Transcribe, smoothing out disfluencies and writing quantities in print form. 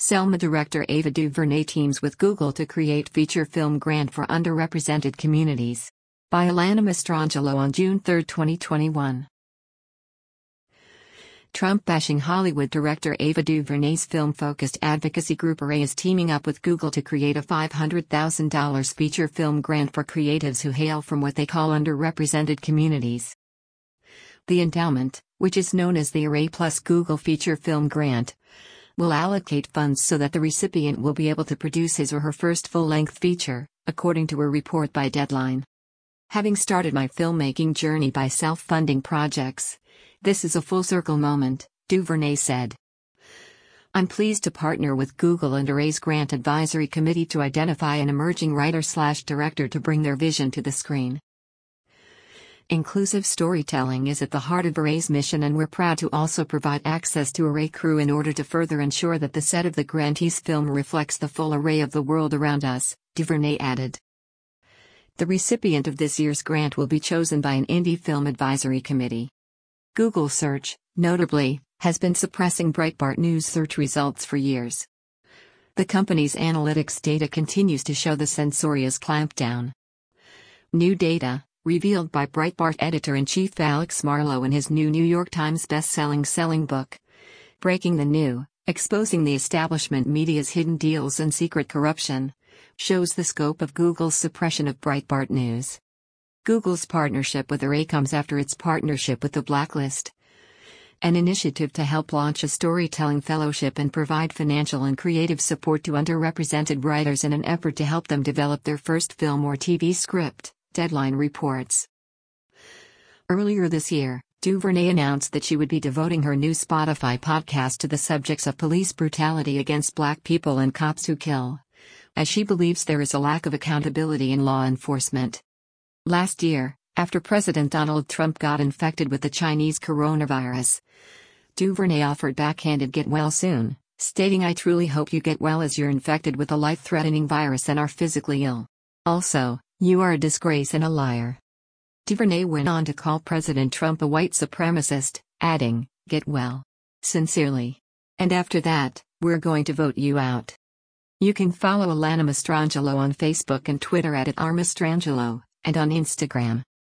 Selma director Ava DuVernay teams with Google to create feature film grant for underrepresented communities. By Alana Mastrangelo on June 3, 2021. Trump-bashing Hollywood director Ava DuVernay's film-focused advocacy group Array is teaming up with Google to create a $500,000 feature film grant for creatives who hail from what they call underrepresented communities. The endowment, which is known as the Array Plus Google Feature Film Grant, will allocate funds so that the recipient will be able to produce his or her first full-length feature, according to a report by Deadline. Having started my filmmaking journey by self-funding projects, this is a full-circle moment, DuVernay said. I'm pleased to partner with Google and Array's Grant Advisory Committee to identify an emerging writer/director to bring their vision to the screen. Inclusive storytelling is at the heart of Array's mission, and we're proud to also provide access to Array crew in order to further ensure that the set of the grantee's film reflects the full array of the world around us, DuVernay added. The recipient of this year's grant will be chosen by an Indie Film Advisory Committee. Google Search, notably, has been suppressing Breitbart News search results for years. The company's analytics data continues to show the censorious clampdown. New data, revealed by Breitbart editor-in-chief Alex Marlow in his new New York Times best-selling book, Breaking the New, Exposing the Establishment Media's Hidden Deals and Secret Corruption, shows the scope of Google's suppression of Breitbart News. Google's partnership with Array comes after its partnership with The Blacklist, an initiative to help launch a storytelling fellowship and provide financial and creative support to underrepresented writers in an effort to help them develop their first film or TV script, Deadline reports. Earlier this year, DuVernay announced that she would be devoting her new Spotify podcast to the subjects of police brutality against Black people and cops who kill, as she believes there is a lack of accountability in law enforcement. Last year, after President Donald Trump got infected with the Chinese coronavirus, DuVernay offered backhanded "get well soon," stating, "I truly hope you get well as you're infected with a life-threatening virus and are physically ill. Also, you are a disgrace and a liar." DuVernay went on to call President Trump a white supremacist, adding, "Get well. Sincerely. And after that, we're going to vote you out." You can follow Alana Mastrangelo on Facebook and Twitter @RMastrangelo, and on Instagram